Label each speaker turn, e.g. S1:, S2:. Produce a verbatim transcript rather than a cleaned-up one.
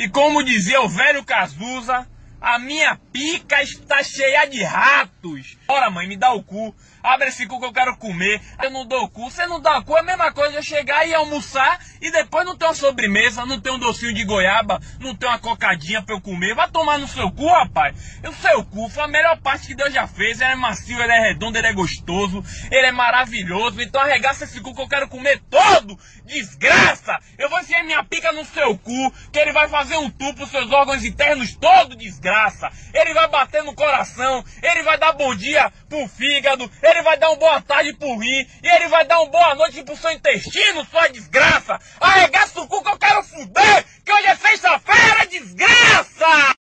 S1: E como dizia o velho Cazuza, a minha pica está cheia de ratos. Bora, mãe, me dá o cu. Abre esse cu que eu quero comer. Eu não dou o cu. Você não dá o cu, é a mesma coisa eu chegar e almoçar e depois não ter uma sobremesa, não ter um docinho de goiaba, não ter uma cocadinha pra eu comer. Vai tomar no seu cu, rapaz. O seu cu foi a melhor parte que Deus já fez. Ele é macio, ele é redondo, ele é gostoso, ele é maravilhoso. Então arregaça esse cu que eu quero comer todo. Desgraça! Eu vou enfiar minha pica no seu cu, que ele vai fazer um tour pros seus órgãos internos todo, desgraça. Ele vai bater no coração, ele vai dar bom dia pro fígado, ele vai dar uma boa tarde pro rim, e ele vai dar uma boa noite pro seu intestino, sua desgraça. Arregaça o cu que eu quero fuder, que hoje é sexta-feira, desgraça!